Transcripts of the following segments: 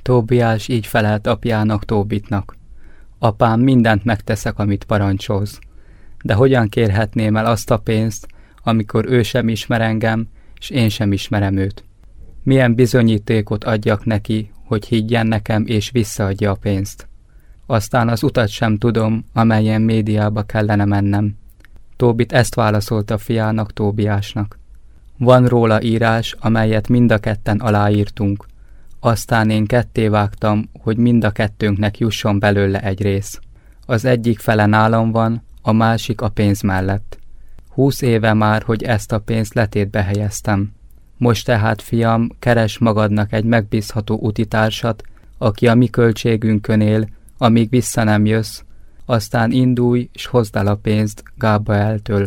Tóbiás így felelt apjának, Tóbitnak. Apám, mindent megteszek, amit parancsolsz. De hogyan kérhetném el azt a pénzt, amikor ő sem ismer engem, és én sem ismerem őt? Milyen bizonyítékot adjak neki, hogy higgyen nekem és visszaadja a pénzt? Aztán az utat sem tudom, amelyen Médiába kellene mennem. Tóbit ezt válaszolta fiának, Tóbiásnak. Van róla írás, amelyet mind a ketten aláírtunk. Aztán én ketté vágtam, hogy mind a kettőnknek jusson belőle egy rész. Az egyik fele nálam van, a másik a pénz mellett. 20 éve már, hogy ezt a pénzt letétbe helyeztem. Most tehát, fiam, keres magadnak egy megbízható utitársat, aki a mi költségünkön él, amíg vissza nem jössz, aztán indulj, s hozd el a pénzt Gábaeltől.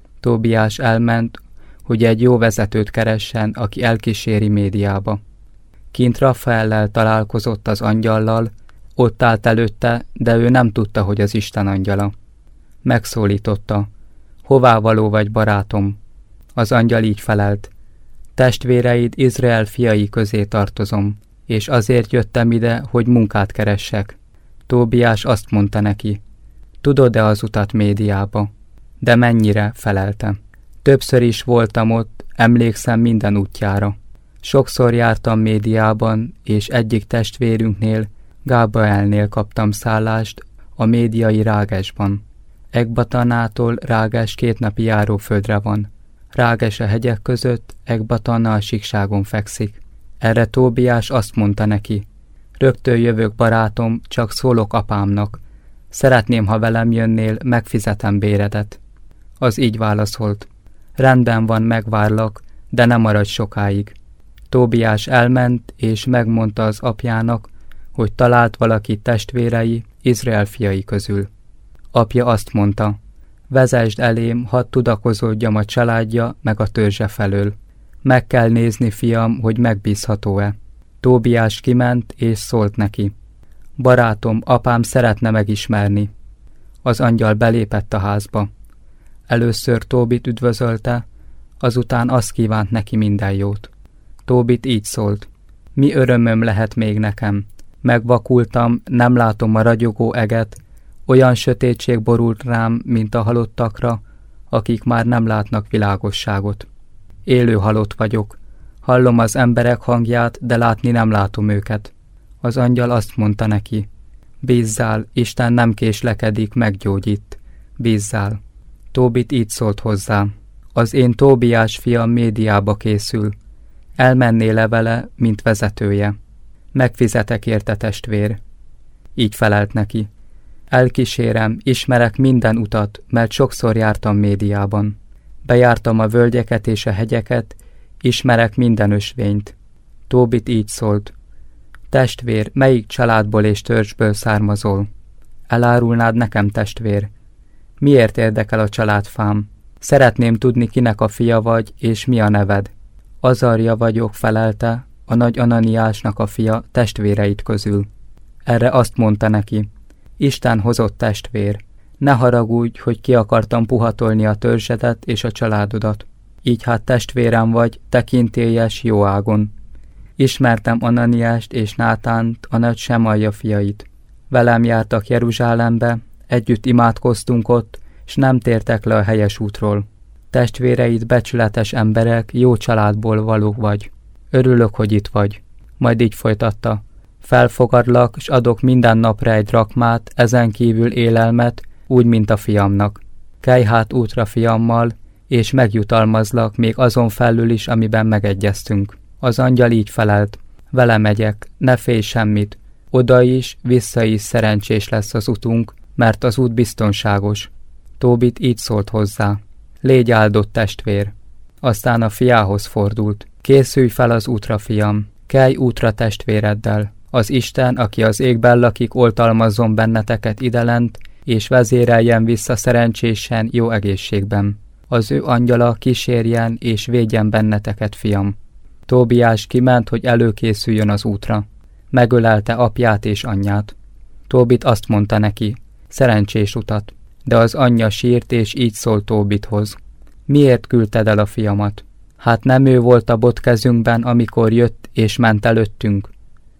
Tóbiás elment, hogy egy jó vezetőt keressen, aki elkíséri Médiába. Kint Rafaellel találkozott az angyallal, ott állt előtte, de ő nem tudta, hogy az Isten angyala. Megszólította: hová való vagy, barátom? Az angyal így felelt: testvéreid Izrael fiai közé tartozom, és azért jöttem ide, hogy munkát keressek. Tóbiás azt mondta neki: tudod-e az utat Médiába? De mennyire, felelte. Többször is voltam ott, emlékszem minden útjára. Sokszor jártam Médiában, és egyik testvérünknél, Gábaelnél kaptam szállást a médiai Rágesban. Ekbatanától Ráges 2 napi járóföldre van. Ráges a hegyek között, Ekbatana a síkságon fekszik. Erre Tóbiás azt mondta neki: rögtön jövök, barátom, csak szólok apámnak. Szeretném, ha velem jönnél, megfizetem béredet. Az így válaszolt: rendben van, megvárlak, de nem maradj sokáig. Tóbiás elment, és megmondta az apjának, hogy talált valaki testvérei Izrael fiai közül. Apja azt mondta: vezesd elém, hadd tudakozódjam a családja meg a törzse felől. Meg kell nézni, fiam, hogy megbízható-e. Tóbiás kiment, és szólt neki: barátom, apám szeretne megismerni. Az angyal belépett a házba. Először Tóbit üdvözölte, azután azt kívánt neki minden jót. Tóbit így szólt: mi örömöm lehet még nekem? Megvakultam, nem látom a ragyogó eget, olyan sötétség borult rám, mint a halottakra, akik már nem látnak világosságot. Élő halott vagyok, hallom az emberek hangját, de látni nem látom őket. Az angyal azt mondta neki: bízzál, Isten nem késlekedik, meggyógyít. Bízzál. Tóbit így szólt hozzá: az én Tóbiás fiam Médiába készül. Elmennél-e vele, mint vezetője? Megfizetek érte, testvér. Így felelt neki: elkísérem, ismerek minden utat, mert sokszor jártam Médiában. Bejártam a völgyeket és a hegyeket, ismerek minden ösvényt. Tóbit így szólt: testvér, melyik családból és törzsből származol? Elárulnád nekem, testvér? Miért érdekel a családfám? Szeretném tudni, kinek a fia vagy, és mi a neved. Azarja vagyok, felelte, a nagy Ananiásnak a fia testvéreit közül. Erre azt mondta neki: Isten hozott, testvér, ne haragudj, hogy ki akartam puhatolni a törzsedet és a családodat. Így hát testvérem vagy, tekintélyes, jó ágon. Ismertem Ananiást és Nátánt, a nagy Semalja fiait. Velem jártak Jeruzsálembe, együtt imádkoztunk ott, s nem tértek le a helyes útról. Testvéreid becsületes emberek, jó családból valók vagy. Örülök, hogy itt vagy. Majd így folytatta: felfogadlak, s adok minden napra egy drakmát, ezen kívül élelmet, úgy, mint a fiamnak. Kelj hát útra fiammal, és megjutalmazlak még azon felül is, amiben megegyeztünk. Az angyal így felelt: vele megyek, ne félj semmit. Oda is, vissza is szerencsés lesz az utunk, mert az út biztonságos. Tóbit így szólt hozzá: légy áldott, testvér. Aztán a fiához fordult: készülj fel az útra, fiam, kelj útra testvéreddel. Az Isten, aki az égben lakik, oltalmazzon benneteket idelent, és vezéreljen vissza szerencsésen, jó egészségben. Az ő angyala kísérjen és védjen benneteket, fiam. Tóbiás kiment, hogy előkészüljön az útra. Megölelte apját és anyját. Tóbit azt mondta neki: szerencsés utat. De az anyja sírt, és így szólt Tóbithoz: miért küldted el a fiamat? Hát nem ő volt a botkezünkben, amikor jött és ment előttünk?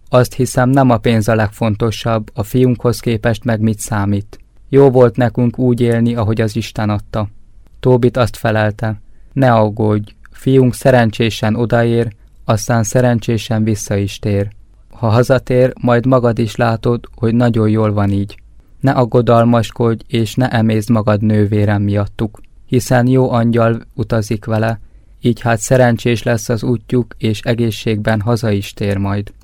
Azt hiszem, nem a pénz a legfontosabb, a fiunkhoz képest meg mit számít. Jó volt nekünk úgy élni, ahogy az Isten adta. Tóbit azt felelte, ne aggódj, fiunk szerencsésen odaér, aztán szerencsésen vissza is tér. Ha hazatér, majd magad is látod, hogy nagyon jól van így. Ne aggodalmaskodj, és ne emészd magad nővérem miattuk, hiszen jó angyal utazik vele, így hát szerencsés lesz az útjuk, és egészségben haza is tér majd.